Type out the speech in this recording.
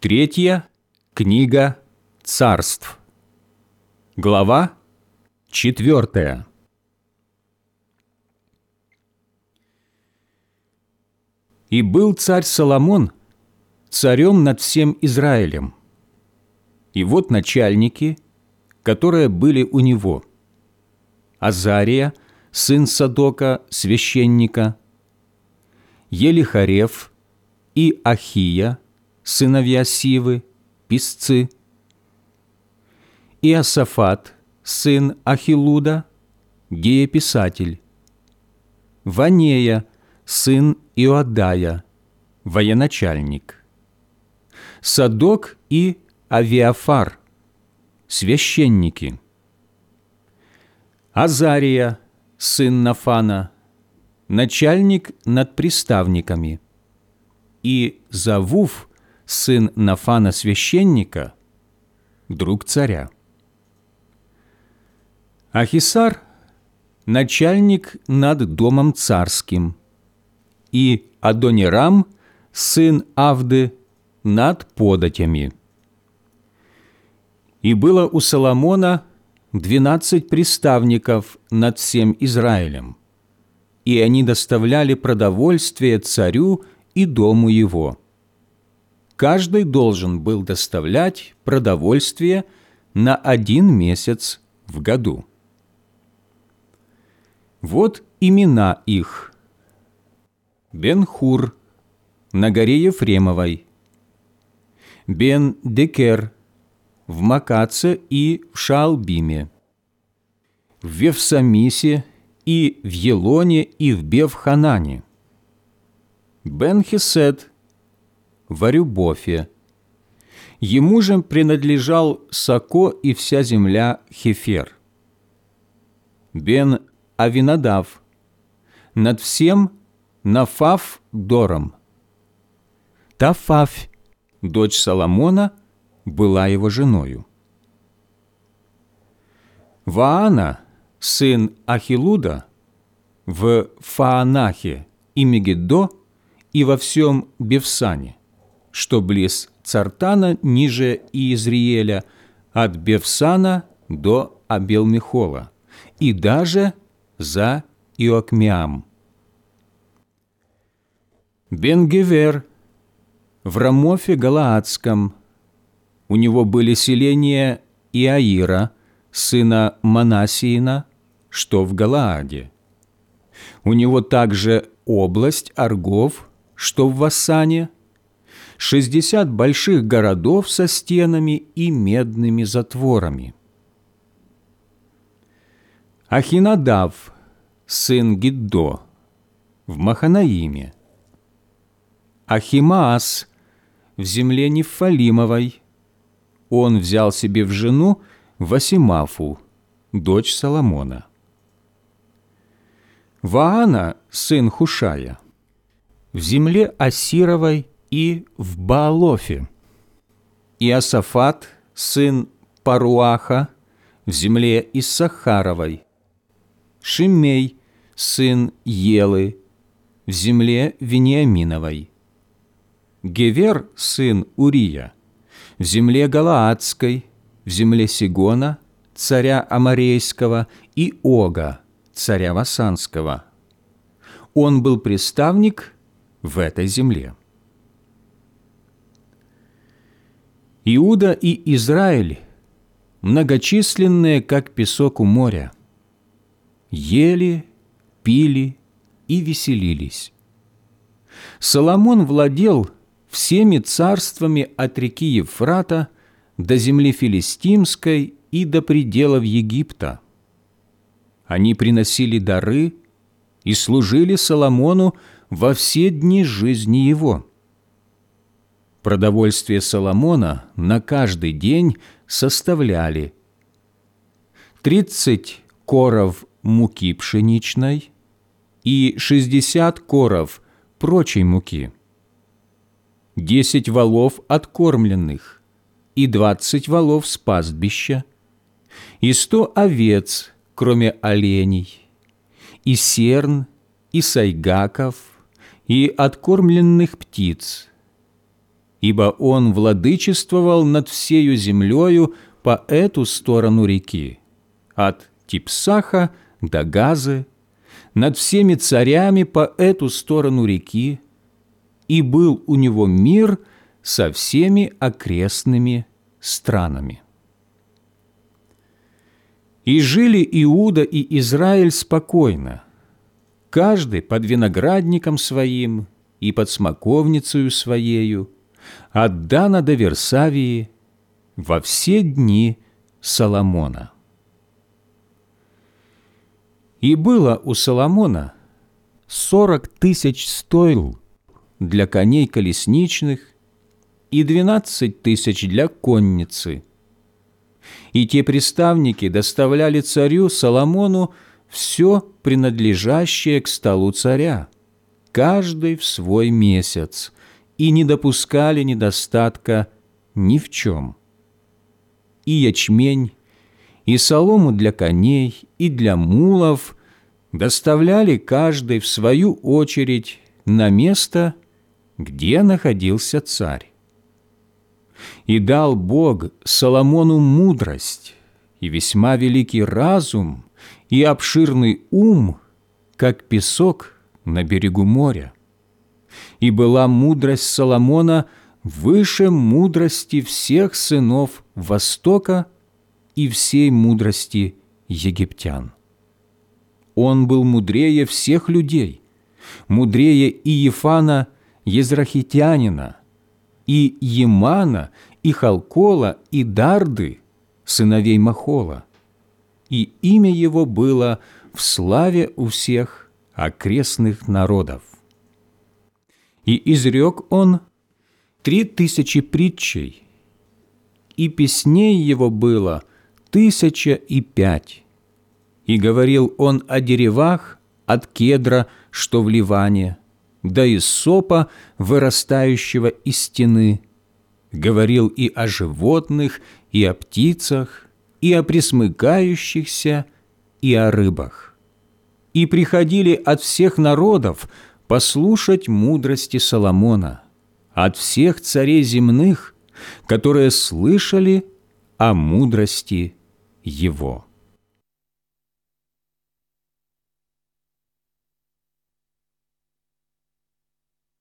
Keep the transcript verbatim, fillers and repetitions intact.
Третья книга Царств. Глава четвертая. И был царь Соломон царем над всем Израилем. И вот начальники, которые были у него: Азария, сын Садока, священника, Елихарев и Ахия, сыновья Сивы, писцы, Иосафат, сын Ахилуда, гееписатель, Ванея, сын Иодая, военачальник, Садок и Авиафар, священники, Азария, сын Нафана, начальник над приставниками, и Завуф, сын Нафана священника, друг царя. Ахисар, начальник над домом царским, и Адонирам, сын Авды, над податями. И было у Соломона двенадцать приставников над всем Израилем, и они доставляли продовольствие царю и дому его. Каждый должен был доставлять продовольствие на один месяц в году. Вот имена их: Бен-Хур на горе Ефремовой, Бен-Декер в Макаце и в Шаалбиме, в Вевсамисе и в Елоне и в Бев-Ханане, Бен-Хесед в Арюбофе. Ему же принадлежал Соко и вся земля Хефер. Бен-Авинадав над всем Нафав Дором. Тафавь, дочь Соломона, была его женою. Ваана, сын Ахилуда, в Фаанахе и Мегиддо и во всем Бевсане, что близ Цартана ниже Иезриэля, от Бевсана до Абел-Мехола, и даже за Иокмеам. Бен-Гевер в Рамофе Галаадском. У него были селения Иаира, сына Манасиина, что в Галааде. У него также область Аргов, что в Вассане, шестьдесят больших городов со стенами и медными затворами. Ахинадав, сын Гиддо, в Маханаиме. Ахимаас в земле Нефалимовой. Он взял себе в жену Васимафу, дочь Соломона. Ваана, сын Хушая, в земле Асировой и в Баалофе. Иосафат, сын Паруаха, в земле Иссахаровой. Шимей, сын Елы, в земле Вениаминовой. Гевер, сын Урия, в земле Галаадской, в земле Сигона, царя Аморейского, и Ога, царя Васанского. Он был приставник в этой земле. Иуда и Израиль, многочисленные, как песок у моря, ели, пили и веселились. Соломон владел всеми царствами от реки Евфрата до земли филистимской и до пределов Египта. Они приносили дары и служили Соломону во все дни жизни его. Продовольствие Соломона на каждый день составляли тридцать коров муки пшеничной и шестьдесят коров прочей муки, десять волов откормленных и двадцать волов с пастбища, и сто овец, кроме оленей, и серн, и сайгаков, и откормленных птиц, ибо он владычествовал над всею землею по эту сторону реки, от Типсаха до Газы, над всеми царями по эту сторону реки, и был у него мир со всеми окрестными странами. И жили Иуда и Израиль спокойно, каждый под виноградником своим и под смоковницею своею, от Дана до Версавии, во все дни Соломона. И было у Соломона сорок тысяч стойл для коней колесничных и двенадцать тысяч для конницы. И те приставники доставляли царю Соломону все принадлежащее к столу царя, каждый в свой месяц, и не допускали недостатка ни в чем. И ячмень, и солому для коней, и для мулов доставляли каждый в свою очередь на место, где находился царь. И дал Бог Соломону мудрость, и весьма великий разум, и обширный ум, как песок на берегу моря. И была мудрость Соломона выше мудрости всех сынов Востока и всей мудрости египтян. Он был мудрее всех людей, мудрее и Ефана, Езрахитянина, и Емана, и Халкола, и Дарды, сыновей Махола, и имя его было в славе у всех окрестных народов. И изрек он три тысячи притчей, и песней его было тысяча и пять. И говорил он о деревах от кедра, что в Ливане, до иссопа, вырастающего из стены. Говорил и о животных, и о птицах, и о пресмыкающихся, и о рыбах. И приходили от всех народов послушать мудрости Соломона, от всех царей земных, которые слышали о мудрости его.